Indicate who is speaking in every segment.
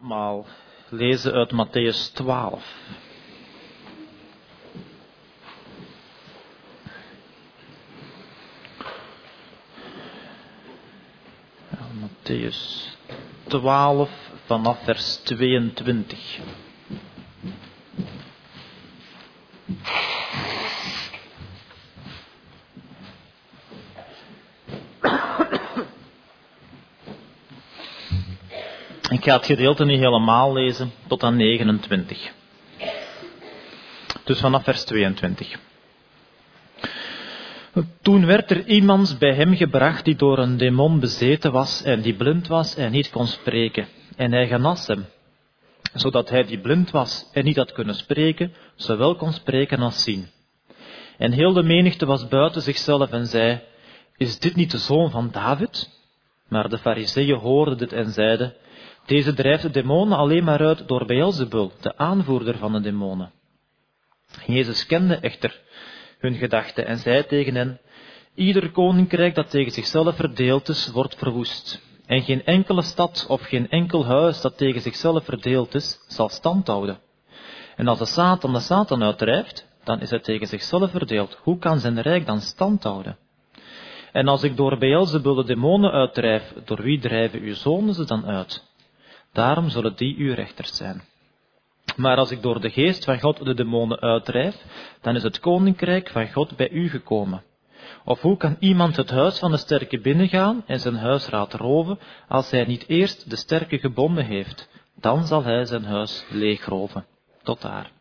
Speaker 1: allemaal lezen uit Mattheüs 12. Ja, Mattheüs 12 vanaf vers 22. Ik ga het gedeelte niet helemaal lezen, tot aan 29. Dus vanaf vers 22. Toen werd er iemand bij hem gebracht die door een demon bezeten was en die blind was en niet kon spreken. En hij genas hem, zodat hij die blind was en niet had kunnen spreken, zowel kon spreken als zien. En heel de menigte was buiten zichzelf en zei, is dit niet de zoon van David? Maar de Farizeeën hoorden dit en zeiden, deze drijft de demonen alleen maar uit door Beelzebul, de aanvoerder van de demonen. Jezus kende echter hun gedachten en zei tegen hen, ieder koninkrijk dat tegen zichzelf verdeeld is, wordt verwoest. En geen enkele stad of geen enkel huis dat tegen zichzelf verdeeld is, zal stand houden. En als de Satan uitdrijft, dan is hij tegen zichzelf verdeeld. Hoe kan zijn rijk dan stand houden? En als ik door Beelzebul de demonen uitdrijf, door wie drijven uw zonen ze dan uit? Daarom zullen die uw rechters zijn. Maar als ik door de geest van God de demonen uitdrijf, dan is het koninkrijk van God bij u gekomen. Of hoe kan iemand het huis van de sterke binnengaan en zijn huisraad roven, als hij niet eerst de sterke gebonden heeft? Dan zal hij zijn huis leegroven. Tot daar.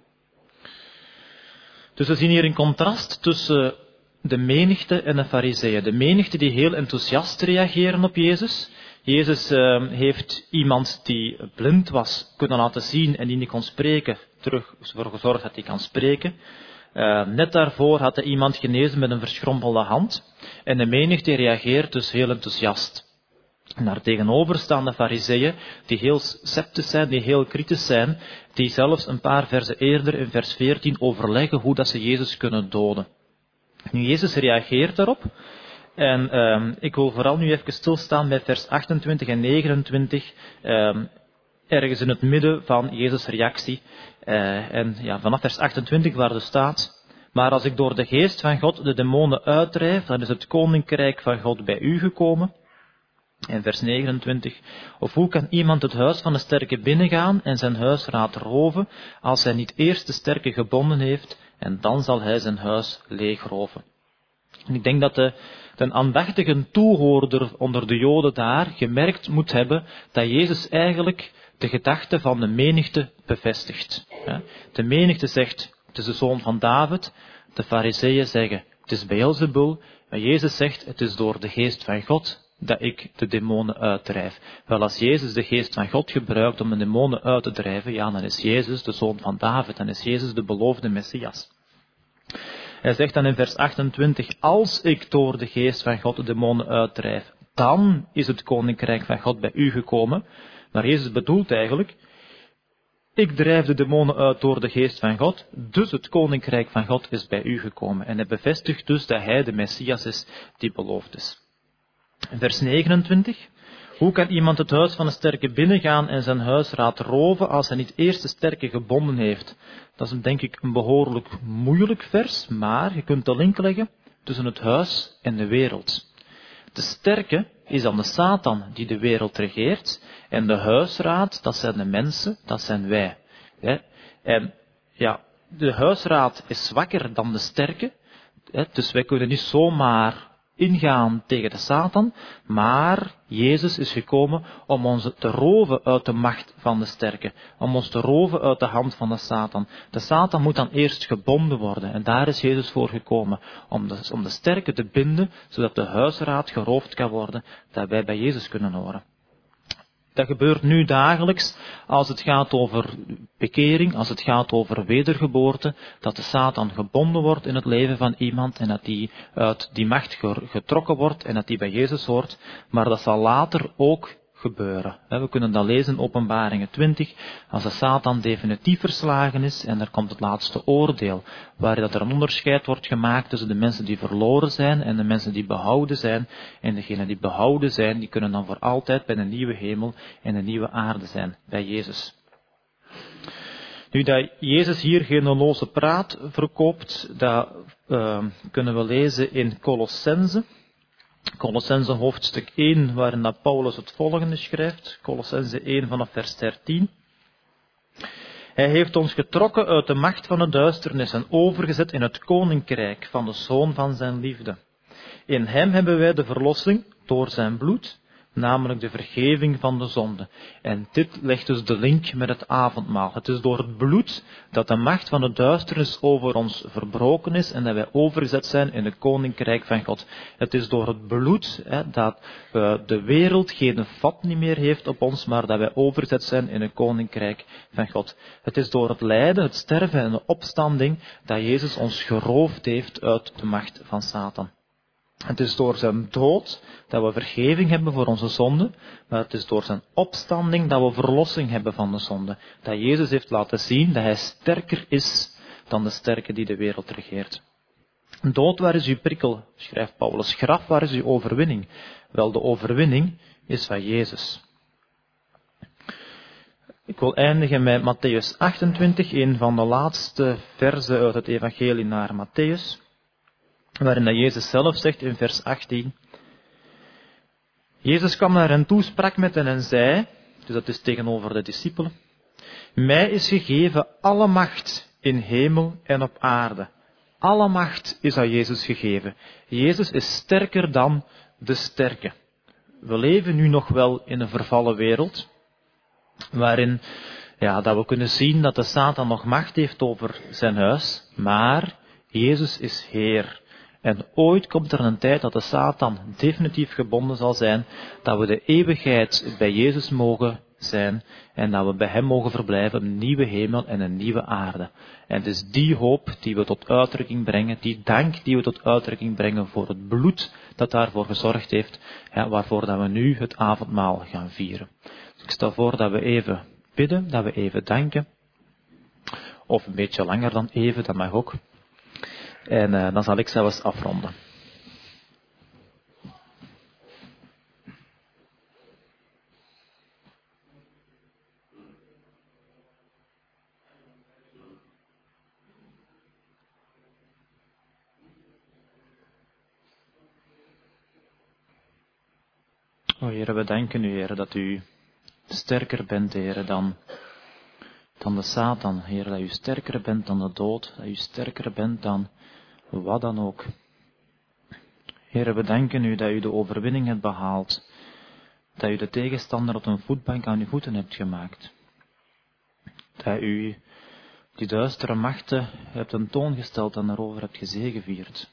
Speaker 1: Dus we zien hier een contrast tussen de menigte en de Farizeeën. De menigte die heel enthousiast reageren op Jezus. Jezus heeft iemand die blind was kunnen laten zien en die niet kon spreken, terug voor gezorgd dat hij kan spreken. Net daarvoor had hij iemand genezen met een verschrompelde hand. En de menigte reageert dus heel enthousiast. En daartegenover staan de Farizeeën, die heel sceptisch zijn, die heel kritisch zijn, die zelfs een paar versen eerder in vers 14 overleggen hoe dat ze Jezus kunnen doden. Nu, Jezus reageert daarop. En ik wil vooral nu even stilstaan bij vers 28 en 29, ergens in het midden van Jezus' reactie. Vanaf vers 28 waar er staat, maar als ik door de geest van God de demonen uitdrijf, dan is het koninkrijk van God bij u gekomen. En vers 29, of hoe kan iemand het huis van de sterke binnengaan en zijn huisraad roven, als hij niet eerst de sterke gebonden heeft, en dan zal hij zijn huis leegroven. En ik denk dat de aandachtige toehoorder onder de Joden daar gemerkt moet hebben dat Jezus eigenlijk de gedachte van de menigte bevestigt. De menigte zegt, het is de zoon van David. De Farizeeën zeggen, het is Beelzebul. Maar Jezus zegt, het is door de geest van God dat ik de demonen uitdrijf. Wel, als Jezus de geest van God gebruikt om de demonen uit te drijven, ja, dan is Jezus de zoon van David. Dan is Jezus de beloofde Messias. Hij zegt dan in vers 28, als ik door de geest van God de demonen uitdrijf, dan is het koninkrijk van God bij u gekomen. Maar Jezus bedoelt eigenlijk, ik drijf de demonen uit door de geest van God, dus het koninkrijk van God is bij u gekomen. En hij bevestigt dus dat hij de Messias is die beloofd is. Vers 29, hoe kan iemand het huis van een sterke binnengaan en zijn huisraad roven als hij niet eerst de sterke gebonden heeft? Dat is denk ik een behoorlijk moeilijk vers, maar je kunt de link leggen tussen het huis en de wereld. De sterke is dan de Satan die de wereld regeert en de huisraad, dat zijn de mensen, dat zijn wij. En ja, de huisraad is zwakker dan de sterke, dus wij kunnen niet zomaar ingaan tegen de Satan, maar Jezus is gekomen om ons te roven uit de macht van de sterke, om ons te roven uit de hand van de Satan. De Satan moet dan eerst gebonden worden en daar is Jezus voor gekomen, om de sterke te binden, zodat de huisraad geroofd kan worden, dat wij bij Jezus kunnen horen. Dat gebeurt nu dagelijks als het gaat over bekering, als het gaat over wedergeboorte, dat de Satan gebonden wordt in het leven van iemand en dat die uit die macht getrokken wordt en dat die bij Jezus hoort. Maar dat zal later ook gebeuren. We kunnen dat lezen in Openbaringen 20, als de Satan definitief verslagen is en er komt het laatste oordeel, waarin dat er een onderscheid wordt gemaakt tussen de mensen die verloren zijn en de mensen die behouden zijn. En degenen die behouden zijn, die kunnen dan voor altijd bij een nieuwe hemel en een nieuwe aarde zijn, bij Jezus. Nu, dat Jezus hier geneloze praat verkoopt, dat kunnen we lezen in Colossense. Colossense hoofdstuk 1, waarin dat Paulus het volgende schrijft. Colossense 1 vanaf vers 13. Hij heeft ons getrokken uit de macht van de duisternis en overgezet in het koninkrijk van de Zoon van zijn liefde. In hem hebben wij de verlossing door zijn bloed, namelijk de vergeving van de zonde. En dit legt dus de link met het avondmaal. Het is door het bloed dat de macht van de duisternis over ons verbroken is en dat wij overgezet zijn in het koninkrijk van God. Het is door het bloed dat de wereld geen vat niet meer heeft op ons, maar dat wij overgezet zijn in het koninkrijk van God. Het is door het lijden, het sterven en de opstanding dat Jezus ons geroofd heeft uit de macht van Satan. Het is door zijn dood dat we vergeving hebben voor onze zonden, maar het is door zijn opstanding dat we verlossing hebben van de zonde. Dat Jezus heeft laten zien dat hij sterker is dan de sterke die de wereld regeert. Dood, waar is uw prikkel, schrijft Paulus. Graf, waar is uw overwinning? Wel, de overwinning is van Jezus. Ik wil eindigen met Mattheüs 28, een van de laatste verzen uit het evangelie naar Mattheüs, waarin dat Jezus zelf zegt in vers 18. Jezus kwam naar hen toe, sprak met hen en zei, dus dat is tegenover de discipelen, mij is gegeven alle macht in hemel en op aarde. Alle macht is aan Jezus gegeven. Jezus is sterker dan de sterke. We leven nu nog wel in een vervallen wereld, waarin dat we kunnen zien dat de Satan nog macht heeft over zijn huis, maar Jezus is Heer. En ooit komt er een tijd dat de Satan definitief gebonden zal zijn, dat we de eeuwigheid bij Jezus mogen zijn en dat we bij hem mogen verblijven, een nieuwe hemel en een nieuwe aarde. En het is die hoop die we tot uitdrukking brengen, die dank die we tot uitdrukking brengen voor het bloed dat daarvoor gezorgd heeft, waarvoor dat we nu het avondmaal gaan vieren. Dus ik stel voor dat we even bidden, dat we even danken, of een beetje langer dan even, dat mag ook. En dan zal ik zelfs afronden. O Heer, we danken u, Heer, dat u sterker bent, Heer, dan de Satan. Heer, dat u sterker bent dan de dood, dat u sterker bent dan wat dan ook. Heer, we danken u dat u de overwinning hebt behaald, dat u de tegenstander op een voetbank aan uw voeten hebt gemaakt, dat u die duistere machten hebt tentoongesteld en daarover hebt gezegevierd.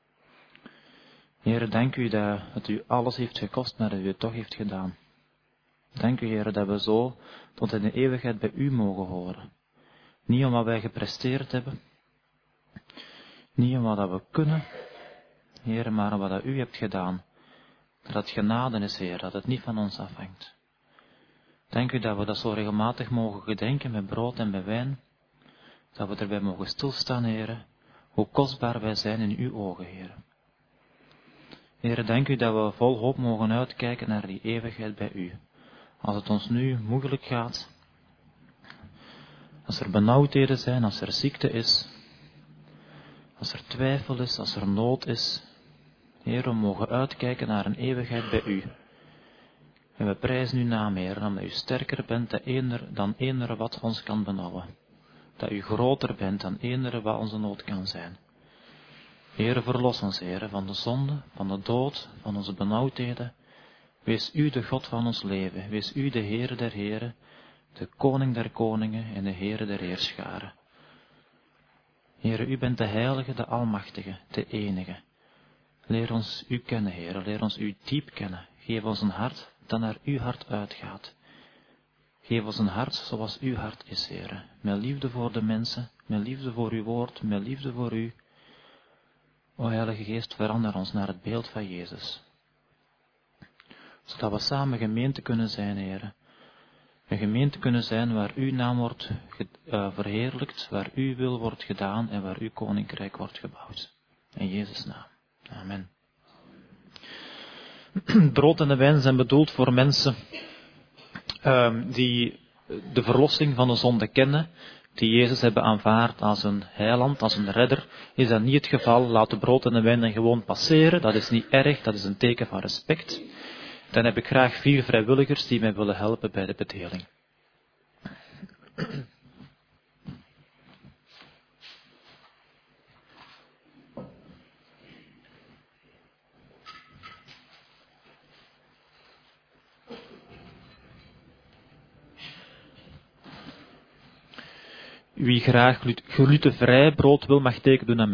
Speaker 1: Heer, dank u dat het u alles heeft gekost, maar dat u het toch heeft gedaan. Dank u, Heer, dat we zo tot in de eeuwigheid bij u mogen horen. Niet om wat wij gepresteerd hebben, niet om wat we kunnen, Heer, maar om wat u hebt gedaan. Dat het genade is, Heer, dat het niet van ons afhangt. Dank u dat we dat zo regelmatig mogen gedenken met brood en met wijn, dat we erbij mogen stilstaan, Heer, hoe kostbaar wij zijn in uw ogen, Heer. Heer, dank u dat we vol hoop mogen uitkijken naar die eeuwigheid bij u. Als het ons nu moeilijk gaat, als er benauwdheden zijn, als er ziekte is, als er twijfel is, als er nood is, Heer, we mogen uitkijken naar een eeuwigheid bij u. En we prijzen uw naam, Heer, omdat u sterker bent dan eender wat ons kan benauwen. Dat u groter bent dan eender wat onze nood kan zijn. Heer, verlos ons, Heer, van de zonde, van de dood, van onze benauwdheden. Wees u de God van ons leven. Wees u de Heer der Heren, de Koning der Koningen en de Heer der Heerscharen. Heer, u bent de Heilige, de Almachtige, de Enige. Leer ons u kennen, Heer. Leer ons u diep kennen. Geef ons een hart dat naar uw hart uitgaat. Geef ons een hart zoals uw hart is, Heer. Met liefde voor de mensen, met liefde voor uw woord, met liefde voor u. O Heilige Geest, verander ons naar het beeld van Jezus. Zodat we samen gemeente kunnen zijn, Heer. Een gemeente kunnen zijn waar uw naam wordt verheerlijkt, waar uw wil wordt gedaan en waar uw koninkrijk wordt gebouwd. In Jezus' naam. Amen. Brood en de wijn zijn bedoeld voor mensen die de verlossing van de zonde kennen, die Jezus hebben aanvaard als een heiland, als een redder. Is dat niet het geval, laat de brood en de wijn dan gewoon passeren. Dat is niet erg, dat is een teken van respect. Dan heb ik graag 4 vrijwilligers die mij willen helpen bij de bedeling. Wie graag glutenvrij brood wil, mag teken doen aan mij.